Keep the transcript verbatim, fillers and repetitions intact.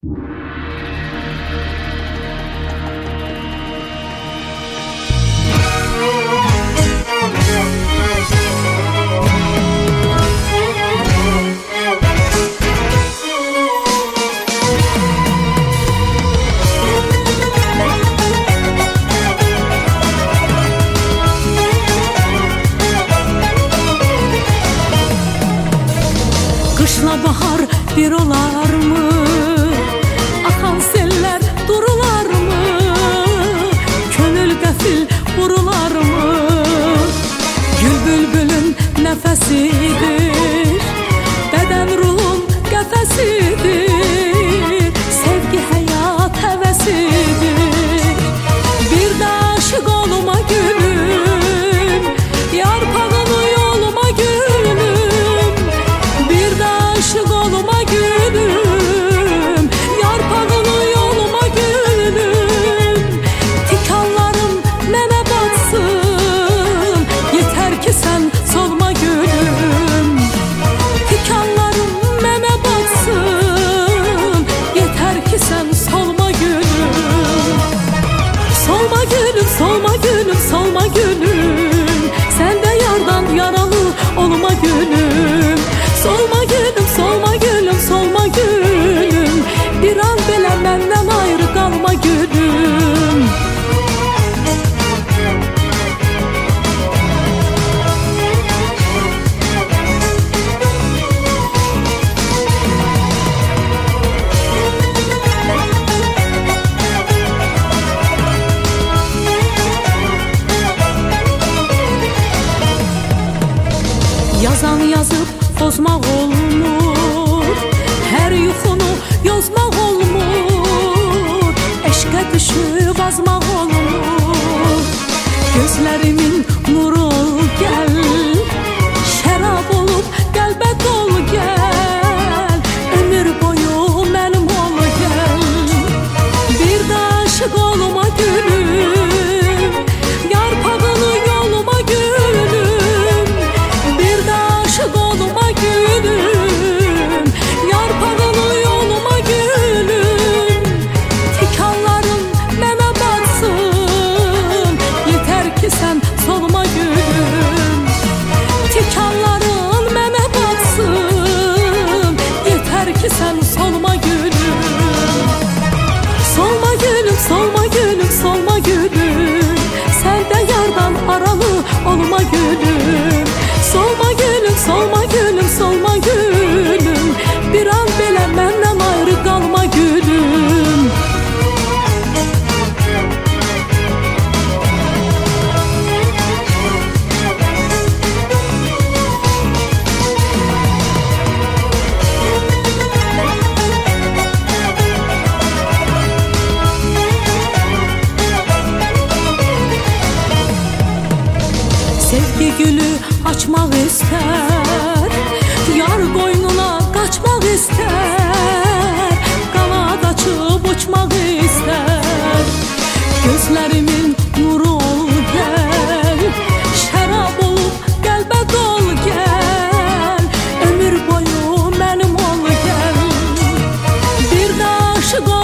Kışla bahar bir olar mı? Akan seller durular mı? Könül qəfil vurular mı? Gül bülbülün nefesidir, beden ruhun qəfəsidir. Sevgi hayat hevesidir. Bir de aşık olma gülüm, yarpağını yoluma gülüm. Bir de aşık olma gülüm, yarpağını yoluma gülüm. Tikanlarım mənə batsın, yeter ki sen solma gülüm. Tikanlarım mənə batsın, yeter ki sen solma gülüm. Solma gülüm, solma gülüm, solma gülüm. Sen de yardan yaralı olma gülüm. Solma gülüm, solma gülüm, solma gülüm. Bir an belə məndən ayrı qalma gülüm. Yazan yazıp bozmaq olmur, her yuxunu yozmaq olmur. Eşqə düşüb azmaq olmur. Gözlərimin nuru gəl, şərab olub qəlbə dol gəl. Ömür boyu mənim ol gəl. Bir də aşık olma gülüm, yarpağını yoluma gülüm. Bir də aşık olma gülüm, yarpağını yoluma gülüm. Tikanlarım mənə batsın, yeter ki sen solma gülüm. Tikanların mənə batsın, yeter ki sen solma gülüm. Solma gülüm, solma gülüm, solma gülüm. Sen de yardan aralı olma gülüm. Solma gülüm, solma gülüm, solma gülüm. Bir an belə məndən ayrı qalma gülüm. Sevgi gülü açmaq istər, yar qoynuna qaçmaq istər. Qanad açıb uçmaq istər. Gözlərimin nuru ol gəl, şərab olub qəlbə dol gəl. Ömür boyu mənim ol gəl. Bir də aşık ol